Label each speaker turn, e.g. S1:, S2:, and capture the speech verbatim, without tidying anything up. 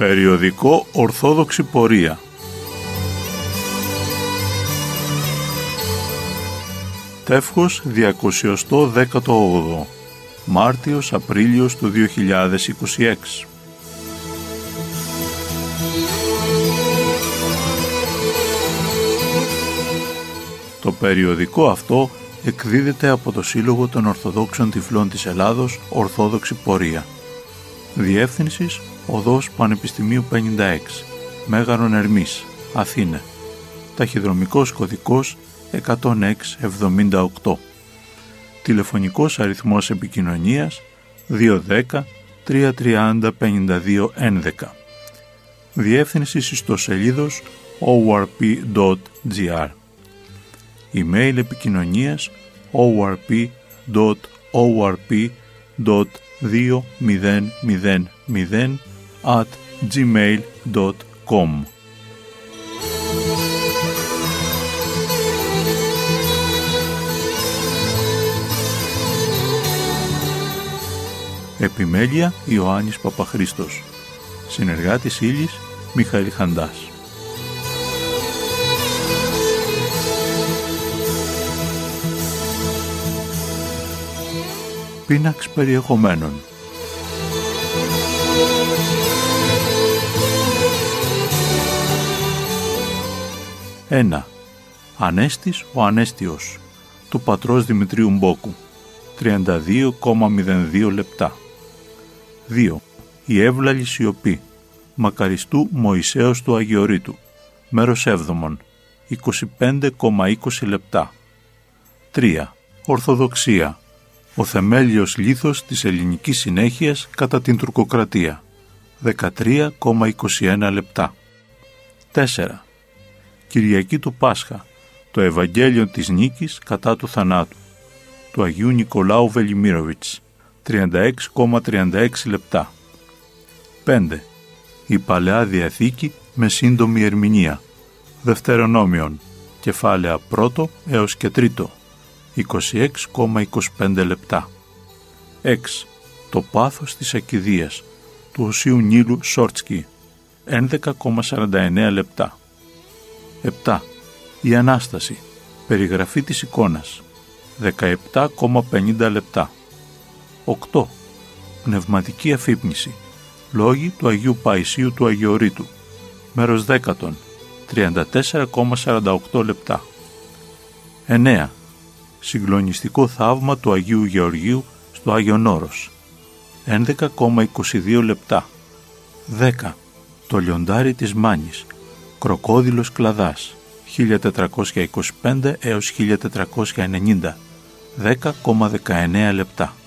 S1: Περιοδικό Ορθόδοξη Πορεία. Τεύχος διακοσιοστό δέκατο όγδοο, Μάρτιος Απρίλιος του δύο χιλιάδες είκοσι έξι. Το περιοδικό αυτό εκδίδεται από το Σύλλογο των Ορθοδόξων Τυφλών της Ελλάδος, Ορθόδοξη Πορεία. Διεύθυνσης Οδός Πανεπιστημίου πενήντα έξι, Μέγαρον Ερμής, Αθήνα. Ταχυδρομικός κωδικός εκατόν έξι εβδομήντα οκτώ. Τηλεφωνικός αριθμός επικοινωνίας δύο ένα μηδέν τρία τρία μηδέν πέντε δύο έντεκα. Διεύθυνση ιστοσελίδος ο αρ πι τελεία τζι άρ. Email επικοινωνίας ο αρ πι τελεία ο αρ πι τελεία δύο μηδέν μηδέν μηδέν at gmail τελεία com. Επιμέλεια Ιωάννης Παπαχρήστος. Συνεργάτης ύλης Μιχαήλ Χαντάς. Πίναξ περιεχομένων. ένα. Ανέστης ο Ανέστιος του πατρός Δημητρίου Μπόκου, τριάντα δύο κόμμα μηδέν δύο λεπτά. δύο. Η εύλαλη σιωπή Μακαριστού Μωυσέως του Αγιορείτου, μέρος έβδομον, είκοσι πέντε κόμμα είκοσι λεπτά. τρία. Ορθοδοξία, ο θεμέλιος λίθος της ελληνικής συνέχειας κατά την τουρκοκρατία, δεκατρία κόμμα είκοσι ένα λεπτά. τέσσερα. Κυριακή του Πάσχα, το Ευαγγέλιο της νίκης κατά του θανάτου, του Αγίου Νικολάου Βελιμίροβιτς, τριάντα έξι κόμμα τριάντα έξι λεπτά. πέντε. Η Παλαιά Διαθήκη με σύντομη ερμηνεία, Δευτερονόμιον, κεφάλαια πρώτο έως και τρίτο, είκοσι έξι κόμμα είκοσι πέντε λεπτά. έξι. Το πάθος της ακηδείας, του Οσίου Νείλου Σόρτσκι, έντεκα κόμμα σαράντα εννέα λεπτά. επτά. Η Ανάσταση, περιγραφή της εικόνας, δεκαεπτά κόμμα πενήντα λεπτά. οκτώ. Πνευματική αφύπνιση, λόγοι του Αγίου Παϊσίου του Αγιορείτου, μέρος δέκατον, τριάντα τέσσερα κόμμα σαράντα οκτώ λεπτά. εννέα. Συγκλονιστικό θαύμα του Αγίου Γεωργίου στο Άγιον Όρος, έντεκα κόμμα είκοσι δύο λεπτά. δέκα. Το λιοντάρι της Μάνης, κροκόδιλος κλαδάς, χίλια τετρακόσια είκοσι πέντε έως χίλια τετρακόσια ενενήντα, δέκα κόμμα δεκαεννέα λεπτά.